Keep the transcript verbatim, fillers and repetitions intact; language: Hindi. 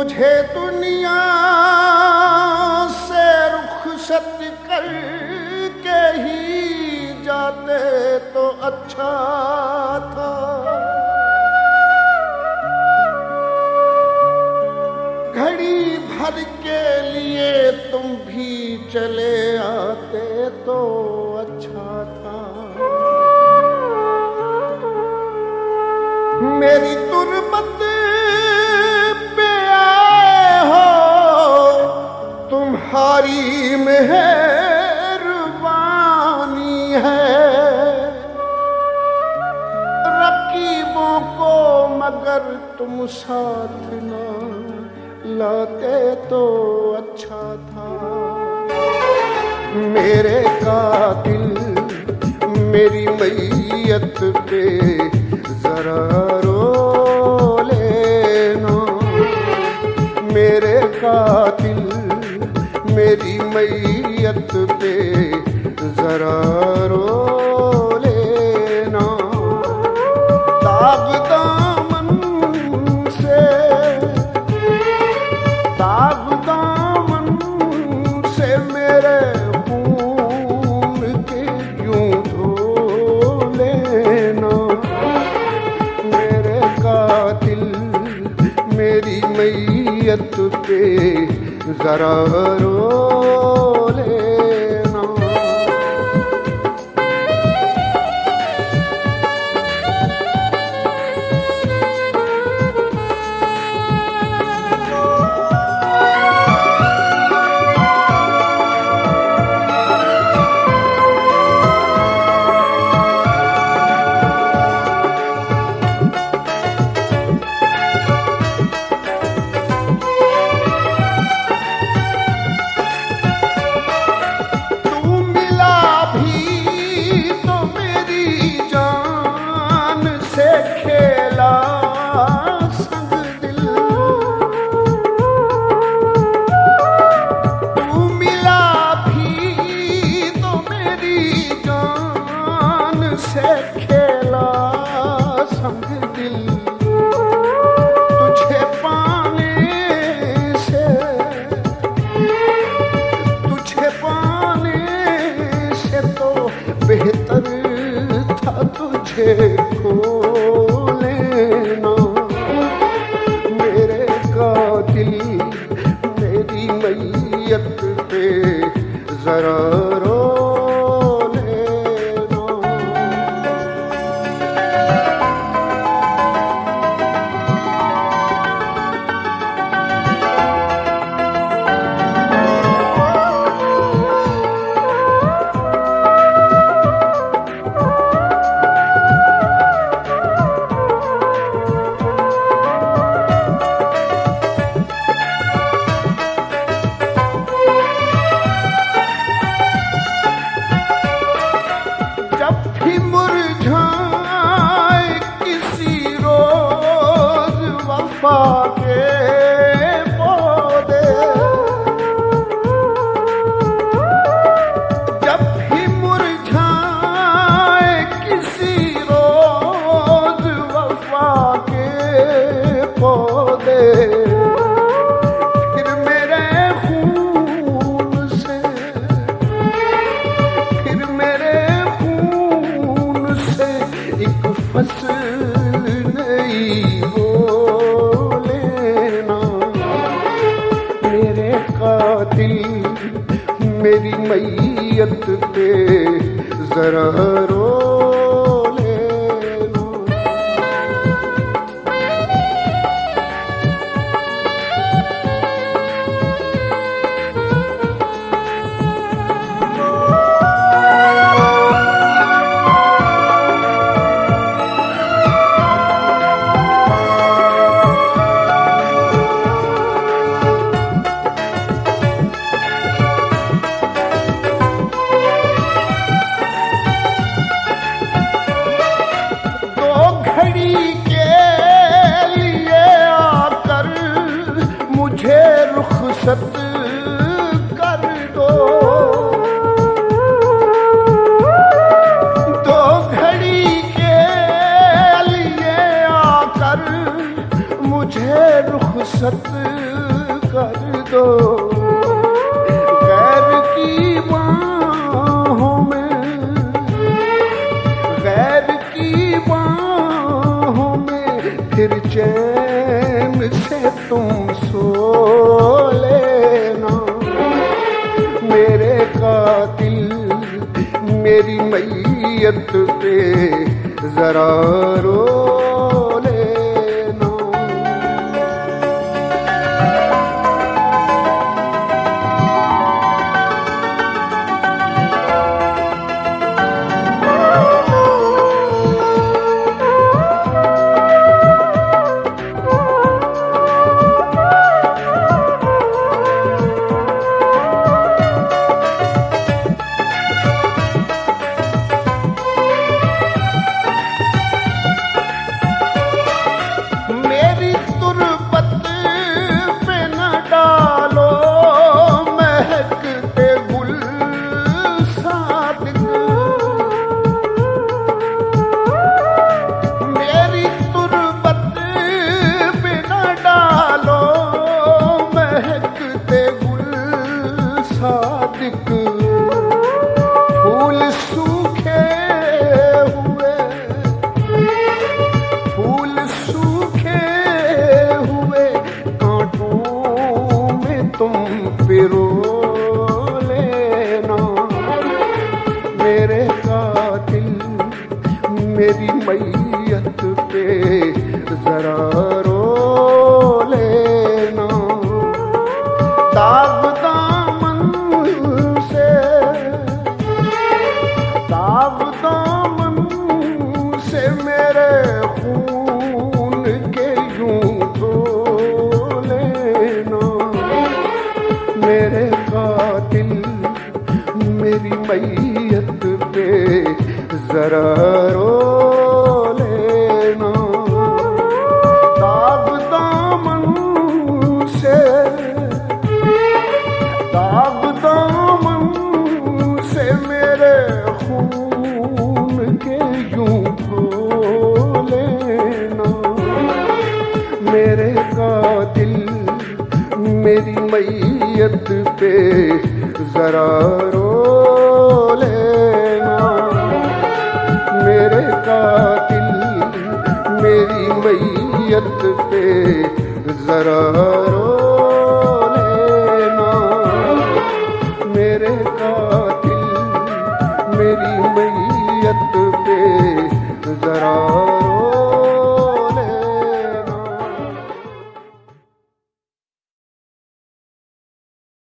तुझे दुनिया से रुखसत करके ही जाते तो अच्छा था। घड़ी भर के लिए तुम भी चले आते तो अच्छा था। मेरी तुरबत पे आए हो तुम्हारी मेहरबानी है। रकीबों को मगर तुम साथ ना लाते तो अच्छा था। मेरे कातिल मेरी मैयत पे जरा रो लेना। मेरे कातिल मेरी मैयत पे जरा रो लेना। दाग दामन से दाग दामन से मेरे खून के यूं धो लेना। मेरे कातिल मेरी मैयत पे जरा रो लेना। बेहतर था तुझे खो लेना। मेरे कातिल मेरी मैयत पे जरा रो के पौधे। जब भी मुरझाए किसी रोज वफा के पौधे। फिर मेरे खून से फिर मेरे खून से एक फसल नई हो। कातिल मेरी मैयत पे जरा रो रुखसत कर दो। दो घड़ी के लिए आकर मुझे रुखसत फिर चैन से तुम सो लेना। मेरे कातिल मेरी मैयत पे जरा रो लेना। फूल सूखे हुए फूल सूखे हुए कांटों में तुम पिरो लेना। मेरे कातिल मेरी मैयत पे जरा रो लेना। दाग दामन से मेरे खून के यूं धो लेना। मेरे कातिल मेरी मैयत पे जरा रो लेना। दाग दामन से दाग दामन से मेरे खून के यूं धो लेना। मेरे कातिल मेरी मैयत पे जरा रो लेना। मेरे कातिल मेरी मैयत पे जरा रो लेना। मेरे कातिल मेरी मैयत पे जरा